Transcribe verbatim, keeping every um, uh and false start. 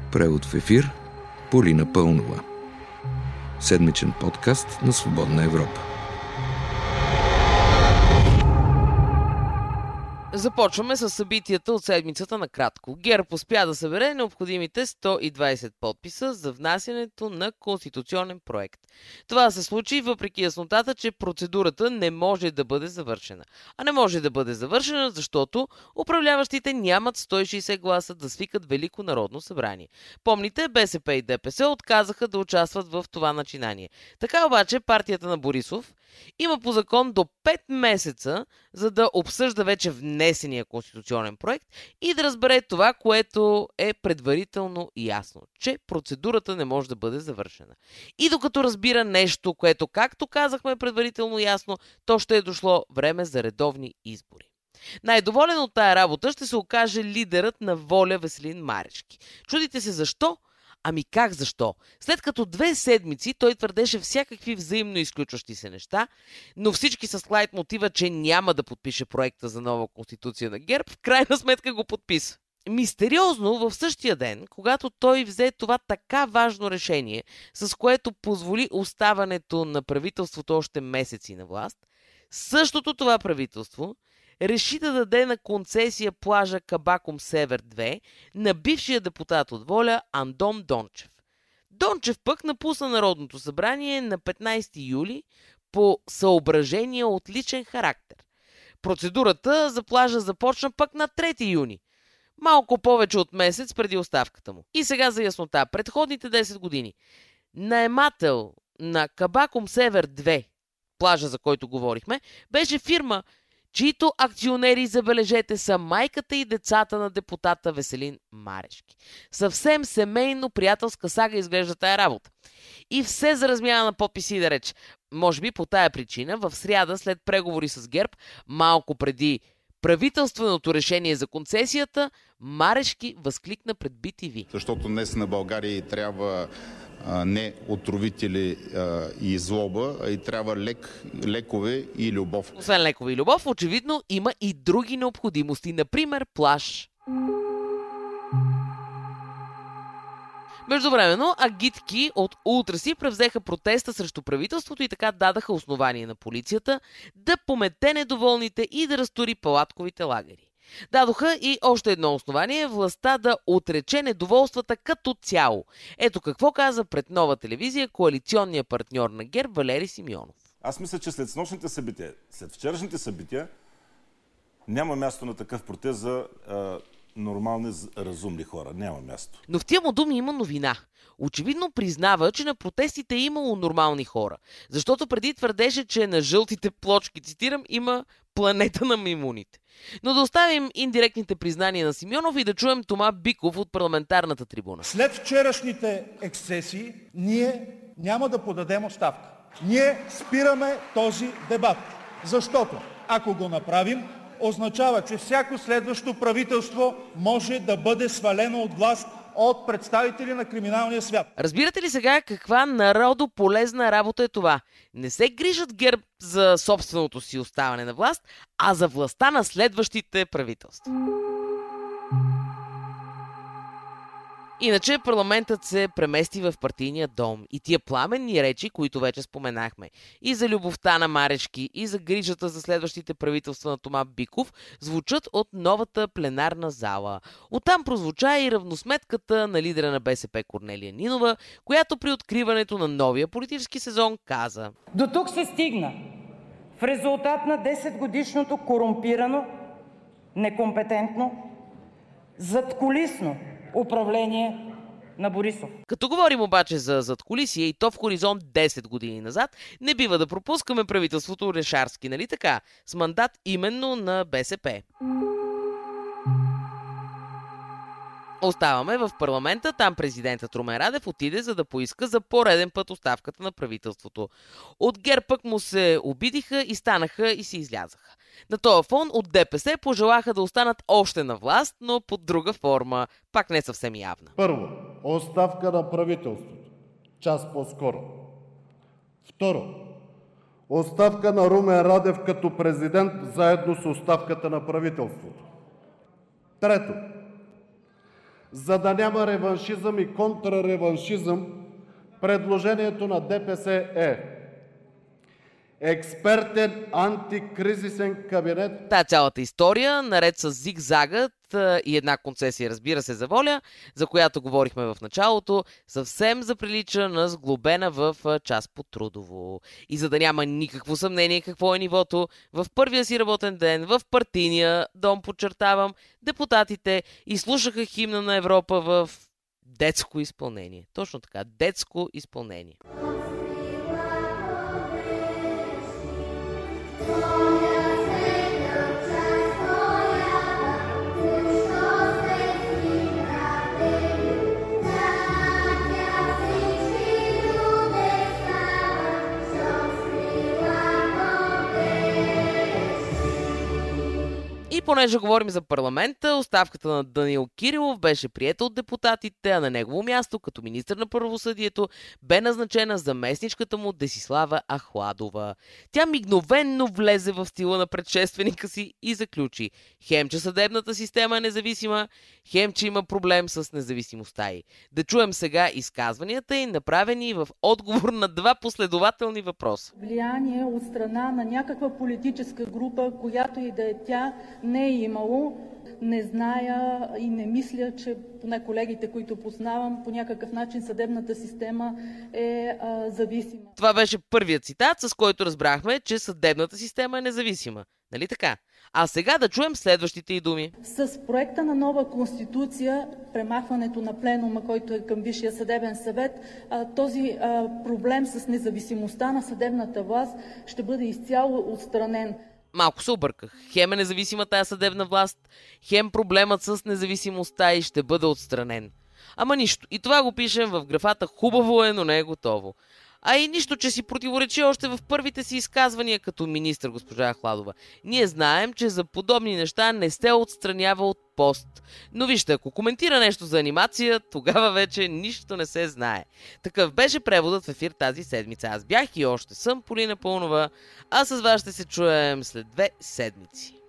Превод в ефир Полина Пълнова. Седмичен подкаст на Свободна Европа. Започваме с събитията от седмицата накратко. ГЕРБ успя да събере необходимите сто и двадесет подписа за внасянето на конституционен проект. Това се случи въпреки яснотата, че процедурата не може да бъде завършена. А не може да бъде завършена, защото управляващите нямат сто и шейсет гласа да свикат Велико народно събрание. Помните, БСП и ДПС отказаха да участват в това начинание. Така обаче партията на Борисов има по закон до пет месеца, за да обсъжда вече внесения конституционен проект и да разбере това, което е предварително ясно, че процедурата не може да бъде завършена. И докато разбира нещо, което, както казахме, предварително ясно, то ще е дошло време за редовни избори. Най-доволен от тая работа ще се окаже лидерът на Воля Веселин Марешки. Чудите се защо? Ами как защо? След като две седмици той твърдеше всякакви взаимно изключващи се неща, но всички с лайт мотива, че няма да подпише проекта за нова конституция на ГЕРБ, в крайна сметка го подписа. Мистериозно в същия ден, когато той взе това така важно решение, с което позволи оставането на правителството още месеци на власт, същото това правителство реши да даде на концесия плажа Кабакум Север две на бившия депутат от Воля Андон Дончев. Дончев пък напусна Народното събрание на петнадесети юли по съображения от личен характер. Процедурата за плажа започна пък на трети юни, малко повече от месец преди оставката му. И сега за яснота, предходните десет години наемател на Кабакум Север две, плажа за който говорихме, беше фирма, чието акционери, забележете, са майката и децата на депутата Веселин Марешки. Съвсем семейно приятелска сага изглежда тая работа. И все за размяна на подписи да реч. Може би по тая причина в сряда след преговори с ГЕРБ, малко преди правителственото решение за концесията, Марешки възкликна пред Би Ти Ви. Защото днес на България трябва не отровители а, и злоба, а и трябва лек, лекове и любов. Освен лекове и любов, очевидно има и други необходимости, например плаж. Междувременно, агитки от ултраси превзеха протеста срещу правителството и така дадаха основание на полицията да помете недоволните и да разтури палатковите лагери. Дадоха и още едно основание – властта да отрече недоволствата като цяло. Ето какво каза пред Нова телевизия коалиционният партньор на ГЕРБ Валери Симеонов. Аз мисля, че след снощните събития, след вчерашните събития, няма място на такъв протест за а, нормални, разумни хора. Няма място. Но в тия му думи има новина. Очевидно признава, че на протестите е имало нормални хора. Защото преди твърдеше, че на жълтите плочки, цитирам, има планета на маймуните. Но да оставим индиректните признания на Симеонов и да чуем Тома Биков от парламентарната трибуна. След вчерашните ексцесии ние няма да подадем оставка. Ние спираме този дебат. Защото ако го направим, означава, че всяко следващо правителство може да бъде свалено от власт от представители на криминалния свят. Разбирате ли сега каква народополезна работа е това? Не се грижат ГЕРБ за собственото си оставане на власт, а за властта на следващите правителства. Иначе парламентът се премести в партийния дом и тия пламенни речи, които вече споменахме, и за любовта на Марешки, и за грижата за следващите правителства на Тома Биков, звучат от новата пленарна зала. Оттам прозвуча и равносметката на лидера на БСП Корнелия Нинова, която при откриването на новия политически сезон каза: До тук се стигна в резултат на десетгодишното корумпирано, некомпетентно, задкулисно управление на Борисов. Като говорим обаче за задкулисие и то в хоризонт десет години назад, не бива да пропускаме правителството Орешарски, нали така? С мандат именно на БСП. Оставаме в парламента, там президентът Румен Радев отиде, за да поиска за пореден път оставката на правителството. От ГЕРБ пък му се обидиха и станаха и си излязаха. На този фон от ДПС пожелаха да останат още на власт, но под друга форма, пак не съвсем явна. Първо, оставка на правителството. Час по-скоро. Второ, оставка на Румен Радев като президент, заедно с оставката на правителството. Трето, За да няма реваншизъм и контрареваншизъм, предложението на ДПС е експертен антикризисен кабинет. Та цялата история, наред с зигзагът и една концесия, разбира се, за воля, за която говорихме в началото, съвсем заприлича на сглобена в час по трудово. И за да няма никакво съмнение какво е нивото, в първия си работен ден в партийния дом, подчертавам, депутатите изслушаха химна на Европа в детско изпълнение. Точно така, детско изпълнение. И понеже говорим за парламента, оставката на Даниил Кирилов беше приета от депутатите, а на негово място, като министър на правосъдието, бе назначена заместничката му Десислава Ахладова. Тя мигновенно влезе в стила на предшественика си и заключи: хем, че съдебната система е независима, хем, че има проблем с независимостта й. Да чуем сега изказванията й, направени в отговор на два последователни въпроса. Влияние от страна на някаква политическа група, която и да е тя, не е имало. Не зная и не мисля, че поне колегите, които познавам, по някакъв начин съдебната система е а, зависима. Това беше първият цитат, с който разбрахме, че съдебната система е независима. Нали така? А сега да чуем следващите й думи. С проекта на нова конституция, премахването на пленума, който е към Висшия съдебен съвет, този проблем с независимостта на съдебната власт ще бъде изцяло отстранен. Малко се обърках. Хем е независима тая съдебна власт, хем проблемът с независимостта и ще бъде отстранен. Ама нищо. И това го пишем в графата "хубаво е, но не е готово". А и нищо, че си противоречи още в първите си изказвания като министър, госпожа Ахладова. Ние знаем, че за подобни неща не се отстранява от пост. Но вижте, ако коментира нещо за анимация, тогава вече нищо не се знае. Такъв беше преводът в ефир тази седмица. Аз бях и още съм Полина Пълнова, а с вас ще се чуем след две седмици.